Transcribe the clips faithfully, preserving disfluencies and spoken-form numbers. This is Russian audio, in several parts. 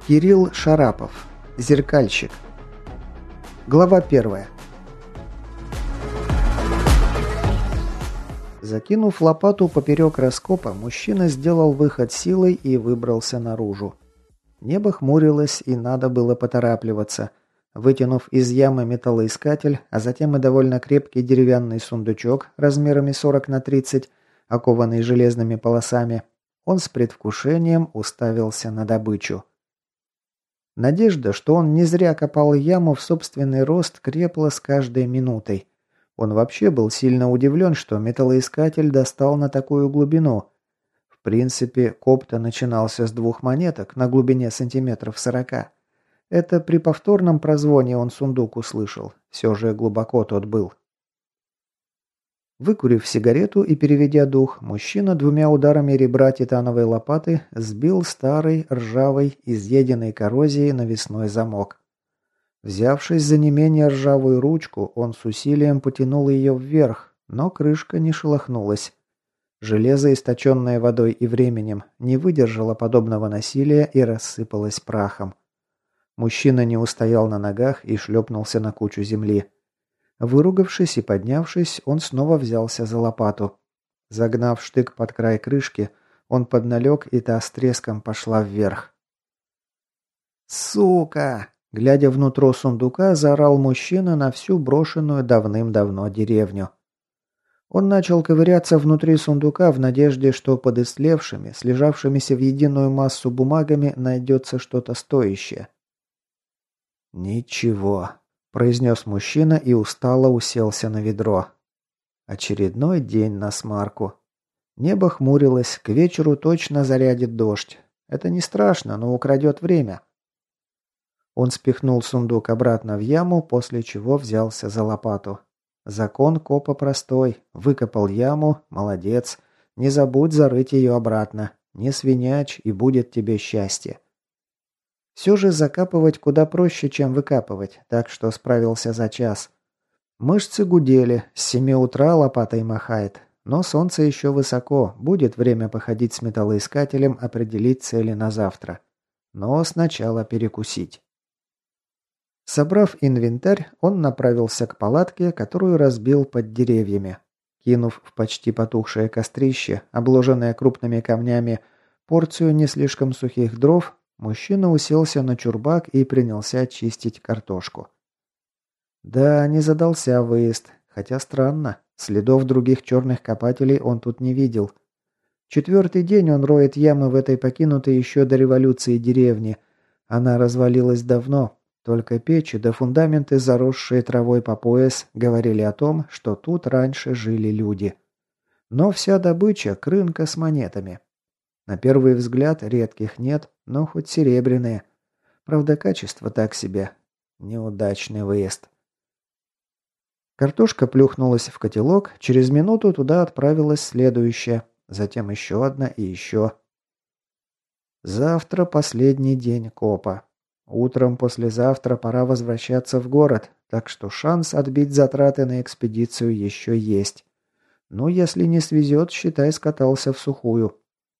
Кирилл Шарапов. Зеркальщик. Глава первая. Закинув лопату поперек раскопа, мужчина сделал выход силой и выбрался наружу. Небо хмурилось, и надо было поторапливаться. Вытянув из ямы металлоискатель, а затем и довольно крепкий деревянный сундучок размерами сорок на тридцать, окованный железными полосами, он с предвкушением уставился на добычу. Надежда, что он не зря копал яму в собственный рост, крепла с каждой минутой. Он вообще был сильно удивлен, что металлоискатель достал на такую глубину. В принципе, коп-то начинался с двух монеток на глубине сантиметров сорока. Это при повторном прозвоне он сундук услышал. Все же глубоко тот был. Выкурив сигарету и переведя дух, мужчина двумя ударами ребра титановой лопаты сбил старый, ржавый, изъеденный коррозией навесной замок. Взявшись за не менее ржавую ручку, он с усилием потянул ее вверх, но крышка не шелохнулась. Железо, источенное водой и временем, не выдержало подобного насилия и рассыпалось прахом. Мужчина не устоял на ногах и шлепнулся на кучу земли. Выругавшись и поднявшись, он снова взялся за лопату. Загнав штык под край крышки, он подналег, и та с треском пошла вверх. «Сука!» – глядя внутрь сундука, заорал мужчина на всю брошенную давным-давно деревню. Он начал ковыряться внутри сундука в надежде, что под истлевшими, слежавшимися в единую массу бумагами найдется что-то стоящее. «Ничего», – произнес мужчина и устало уселся на ведро. Очередной день на смарку. Небо хмурилось, к вечеру точно зарядит дождь. Это не страшно, но украдет время. Он спихнул сундук обратно в яму, после чего взялся за лопату. Закон копа простой. Выкопал яму, молодец. Не забудь зарыть ее обратно. Не свинячь, и будет тебе счастье. Все же закапывать куда проще, чем выкапывать, так что справился за час. Мышцы гудели, с семи утра лопатой махает, но солнце еще высоко, будет время походить с металлоискателем, определить цели на завтра. Но сначала перекусить. Собрав инвентарь, он направился к палатке, которую разбил под деревьями. Кинув в почти потухшее кострище, обложенное крупными камнями, порцию не слишком сухих дров, мужчина уселся на чурбак и принялся чистить картошку. Да, не задался выезд, хотя странно, следов других черных копателей он тут не видел. Четвертый день он роет ямы в этой покинутой еще до революции деревне. Она развалилась давно, только печи да фундаменты, заросшие травой по пояс, говорили о том, что тут раньше жили люди. Но вся добыча – крынка с монетами. На первый взгляд редких нет, но хоть серебряные. Правда, качество так себе. Неудачный выезд. Картошка плюхнулась в котелок, через минуту туда отправилась следующая, затем еще одна и еще. Завтра последний день копа. Утром послезавтра пора возвращаться в город, так что шанс отбить затраты на экспедицию еще есть. Ну, если не свезет, считай, скатался в сухую.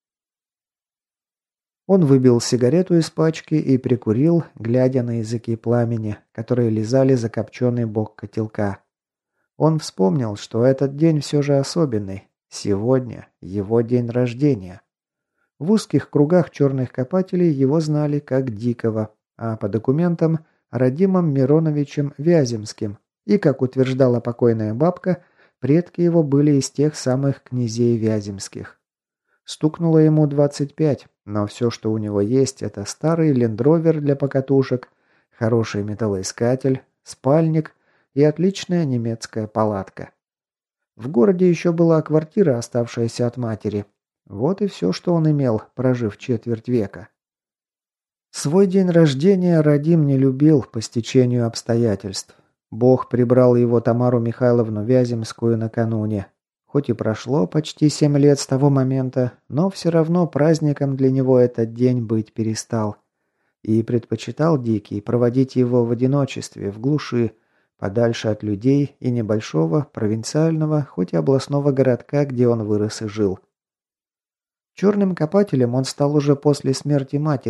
Он выбил сигарету из пачки и прикурил, глядя на языки пламени, которые лизали закопченный бок котелка. Он вспомнил, что этот день все же особенный. Сегодня его день рождения. В узких кругах черных копателей его знали как Дикого, а по документам – Радимом Мироновичем Вяземским. И, как утверждала покойная бабка, предки его были из тех самых князей Вяземских. Стукнуло ему двадцать пять, но все, что у него есть, это старый лендровер для покатушек, хороший металлоискатель, спальник и отличная немецкая палатка. В городе еще была квартира, оставшаяся от матери. Вот и все, что он имел, прожив четверть века. Свой день рождения Радим не любил по стечению обстоятельств. Бог прибрал его Тамару Михайловну Вяземскую накануне. Хоть и прошло почти семь лет с того момента, но все равно праздником для него этот день быть перестал. И предпочитал Дикий проводить его в одиночестве, в глуши, подальше от людей и небольшого, провинциального, хоть и областного городка, где он вырос и жил. Черным копателем он стал уже после смерти матери,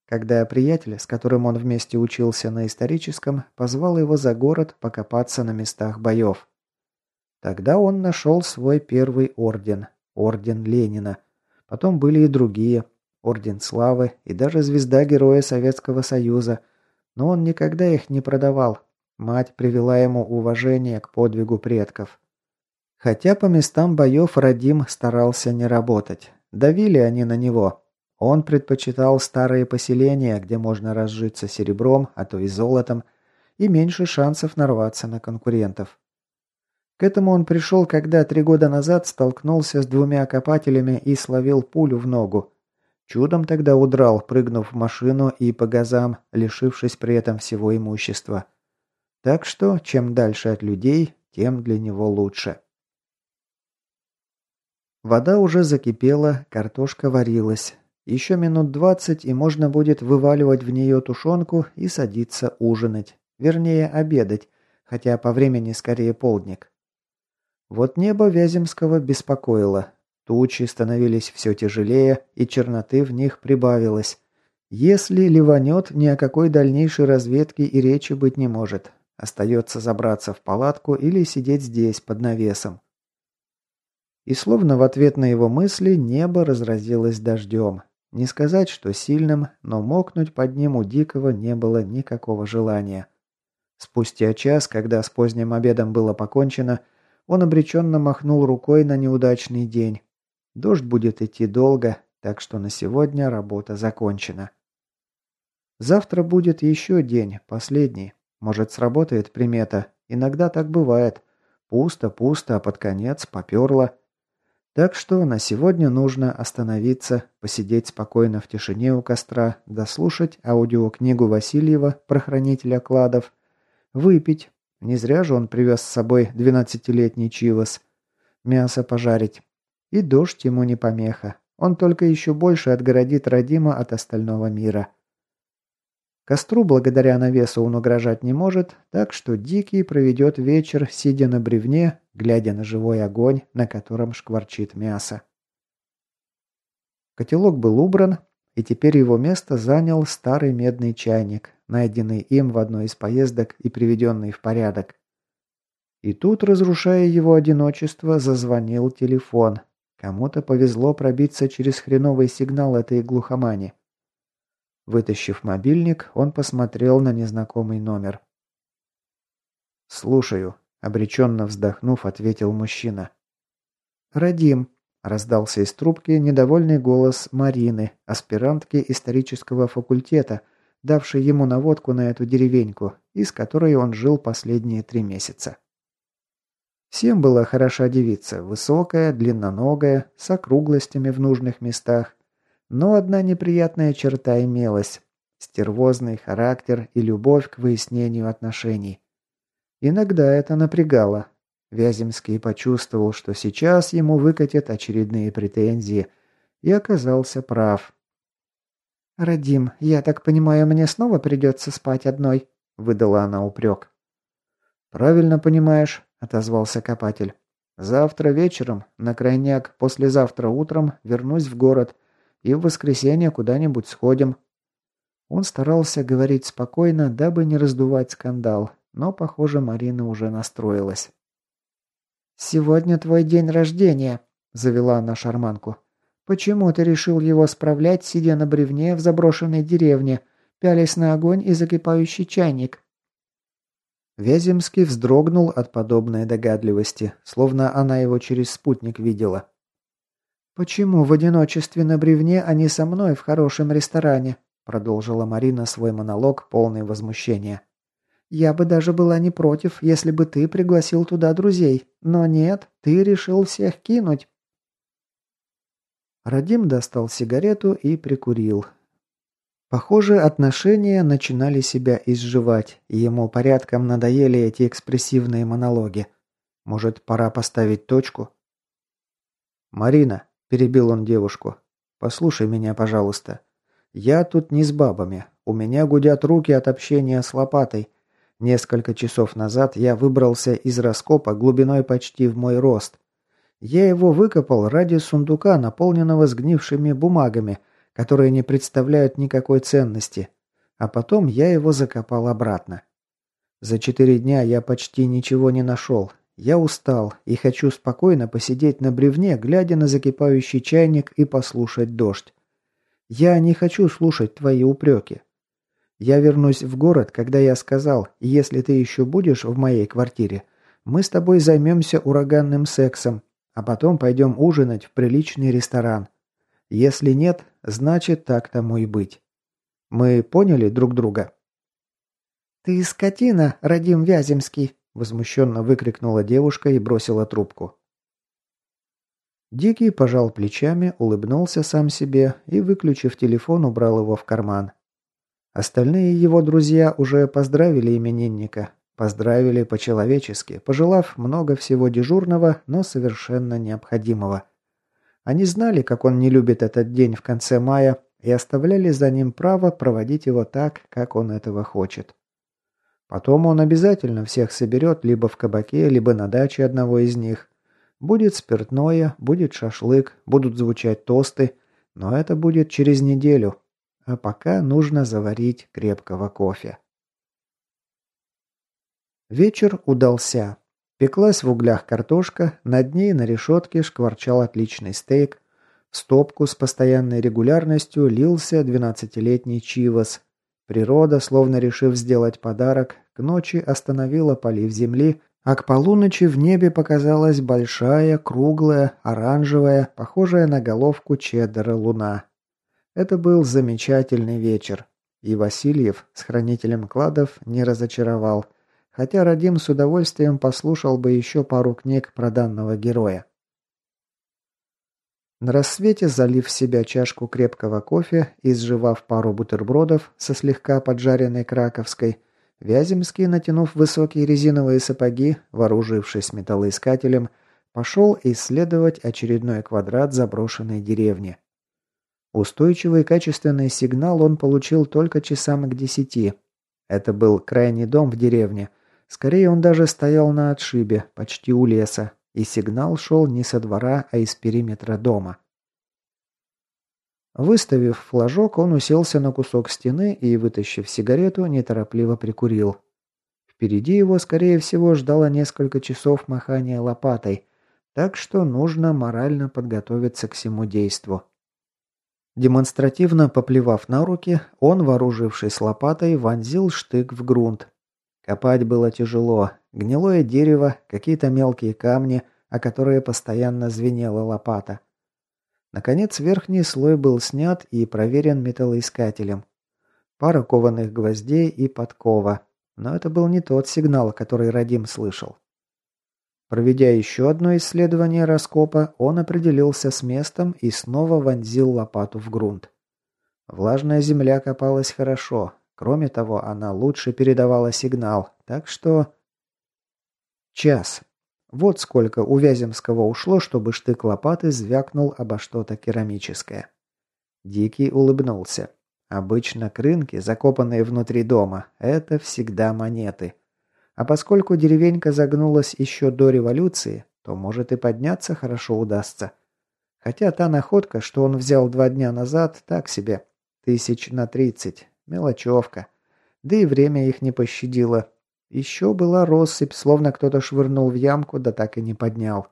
когда приятель, с которым он вместе учился на историческом, позвал его за город покопаться на местах боев. Тогда он нашел свой первый орден – орден Ленина. Потом были и другие – орден Славы и даже звезда Героя Советского Союза. Но он никогда их не продавал. Мать привела ему уважение к подвигу предков. Хотя по местам боев Радим старался не работать. Давили они на него. Он предпочитал старые поселения, где можно разжиться серебром, а то и золотом, и меньше шансов нарваться на конкурентов. К этому он пришел, когда три года назад столкнулся с двумя копателями и словил пулю в ногу. Чудом тогда удрал, прыгнув в машину и по газам, лишившись при этом всего имущества. Так что, чем дальше от людей, тем для него лучше. Вода уже закипела, картошка варилась. Еще минут двадцать, и можно будет вываливать в нее тушенку и садиться ужинать. Вернее, обедать, хотя по времени скорее полдник. Вот небо Вяземского беспокоило. Тучи становились все тяжелее, и черноты в них прибавилось. Если ливанет, ни о какой дальнейшей разведке и речи быть не может. Остается забраться в палатку или сидеть здесь, под навесом. И словно в ответ на его мысли небо разразилось дождем. Не сказать, что сильным, но мокнуть под ним у Дикого не было никакого желания. Спустя час, когда с поздним обедом было покончено, он обреченно махнул рукой на неудачный день. Дождь будет идти долго, так что на сегодня работа закончена. Завтра будет еще день, последний. Может, сработает примета. Иногда так бывает. Пусто-пусто, а под конец поперло. Так что на сегодня нужно остановиться, посидеть спокойно в тишине у костра, дослушать аудиокнигу Васильева про хранителя кладов, выпить. Не зря же он привез с собой двенадцатилетний чивос. Мясо пожарить. И дождь ему не помеха. Он только еще больше отгородит Радима от остального мира. Костру благодаря навесу он угрожать не может, так что Дикий проведет вечер, сидя на бревне, глядя на живой огонь, на котором шкварчит мясо. Котелок был убран, и теперь его место занял старый медный чайник, найденный им в одной из поездок и приведенный в порядок. И тут, разрушая его одиночество, зазвонил телефон. Кому-то повезло пробиться через хреновый сигнал этой глухомани. Вытащив мобильник, он посмотрел на незнакомый номер. «Слушаю», — обреченно вздохнув, ответил мужчина. «Радим», — раздался из трубки недовольный голос Марины, аспирантки исторического факультета, давшей ему наводку на эту деревеньку, из которой он жил последние три месяца. Всем была хороша девица, высокая, длинноногая, с округлостями в нужных местах. Но одна неприятная черта имелась – стервозный характер и любовь к выяснению отношений. Иногда это напрягало. Вяземский почувствовал, что сейчас ему выкатят очередные претензии, и оказался прав. «Радим, я так понимаю, мне снова придется спать одной?» – выдала она упрек. «Правильно понимаешь», – отозвался копатель. «Завтра вечером, на крайняк, послезавтра утром вернусь в город». И в воскресенье куда-нибудь сходим». Он старался говорить спокойно, дабы не раздувать скандал, но, похоже, Марина уже настроилась. «Сегодня твой день рождения», — завела она шарманку. «Почему ты решил его справлять, сидя на бревне в заброшенной деревне, пялясь на огонь и закипающий чайник?» Вяземский вздрогнул от подобной догадливости, словно она его через спутник видела. «Почему в одиночестве на бревне, а не со мной в хорошем ресторане?» Продолжила Марина свой монолог, полный возмущения. «Я бы даже была не против, если бы ты пригласил туда друзей. Но нет, ты решил всех кинуть». Радим достал сигарету и прикурил. Похоже, отношения начинали себя изживать, и ему порядком надоели эти экспрессивные монологи. Может, пора поставить точку? «Марина», – перебил он девушку, – «послушай меня, пожалуйста. Я тут не с бабами. У меня гудят руки от общения с лопатой. Несколько часов назад я выбрался из раскопа глубиной почти в мой рост. Я его выкопал ради сундука, наполненного сгнившими бумагами, которые не представляют никакой ценности. А потом я его закопал обратно. За четыре дня я почти ничего не нашел. Я устал и хочу спокойно посидеть на бревне, глядя на закипающий чайник и послушать дождь. Я не хочу слушать твои упреки. Я вернусь в город, когда я сказал, если ты еще будешь в моей квартире, мы с тобой займемся ураганным сексом, а потом пойдем ужинать в приличный ресторан. Если нет, значит так тому и быть. Мы поняли друг друга?» «Ты скотина, Радим Вяземский!» – возмущенно выкрикнула девушка и бросила трубку. Дикий пожал плечами, улыбнулся сам себе и, выключив телефон, убрал его в карман. Остальные его друзья уже поздравили именинника. Поздравили по-человечески, пожелав много всего дежурного, но совершенно необходимого. Они знали, как он не любит этот день в конце мая, и оставляли за ним право проводить его так, как он этого хочет. Потом он обязательно всех соберет либо в кабаке, либо на даче одного из них. Будет спиртное, будет шашлык, будут звучать тосты, но это будет через неделю. А пока нужно заварить крепкого кофе. Вечер удался. Пеклась в углях картошка, над ней на решетке шкварчал отличный стейк. В стопку с постоянной регулярностью лился двенадцатилетний чивос. Природа, словно решив сделать подарок, к ночи остановила полив земли, а к полуночи в небе показалась большая, круглая, оранжевая, похожая на головку чеддера луна. Это был замечательный вечер, и Васильев с хранителем кладов не разочаровал, хотя Радим с удовольствием послушал бы еще пару книг про данного героя. На рассвете, залив в себя чашку крепкого кофе и сживав пару бутербродов со слегка поджаренной краковской, Вяземский, натянув высокие резиновые сапоги, вооружившись металлоискателем, пошел исследовать очередной квадрат заброшенной деревни. Устойчивый качественный сигнал он получил только часам к десяти. Это был крайний дом в деревне. Скорее, он даже стоял на отшибе, почти у леса, и сигнал шел не со двора, а из периметра дома. Выставив флажок, он уселся на кусок стены и, вытащив сигарету, неторопливо прикурил. Впереди его, скорее всего, ждало несколько часов махания лопатой, так что нужно морально подготовиться к всему действу. Демонстративно поплевав на руки, он, вооружившись лопатой, вонзил штык в грунт. Копать было тяжело. Гнилое дерево, какие-то мелкие камни, о которые постоянно звенела лопата. Наконец, верхний слой был снят и проверен металлоискателем. Пара кованых гвоздей и подкова. Но это был не тот сигнал, который Радим слышал. Проведя еще одно исследование раскопа, он определился с местом и снова вонзил лопату в грунт. Влажная земля копалась хорошо. Кроме того, она лучше передавала сигнал, так что... Час. Вот сколько у Вяземского ушло, чтобы штык лопаты звякнул обо что-то керамическое. Дикий улыбнулся. Обычно крынки, закопанные внутри дома, это всегда монеты. А поскольку деревенька загнулась еще до революции, то, может, и подняться хорошо удастся. Хотя та находка, что он взял два дня назад, так себе. Тысяч на тридцать. Мелочевка. Да и время их не пощадило. Еще была россыпь, словно кто-то швырнул в ямку, да так и не поднял.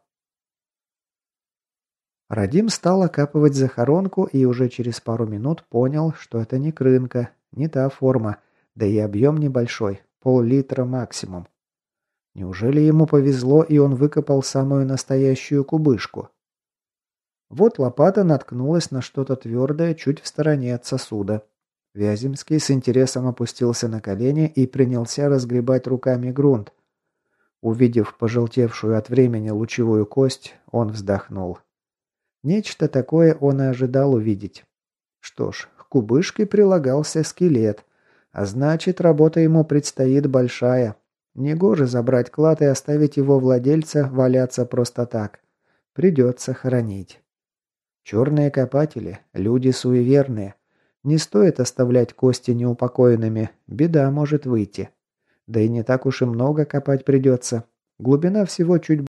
Радим стал окапывать захоронку и уже через пару минут понял, что это не крынка, не та форма, да и объем небольшой. Пол-литра максимум. Неужели ему повезло, и он выкопал самую настоящую кубышку? Вот лопата наткнулась на что-то твердое чуть в стороне от сосуда. Вяземский с интересом опустился на колени и принялся разгребать руками грунт. Увидев пожелтевшую от времени лучевую кость, он вздохнул. Нечто такое он и ожидал увидеть. Что ж, к кубышке прилагался скелет. А значит, работа ему предстоит большая. Негоже забрать клад и оставить его владельца валяться просто так. Придется хоронить. Черные копатели – люди суеверные. Не стоит оставлять кости неупокоенными, беда может выйти. Да и не так уж и много копать придется. Глубина всего чуть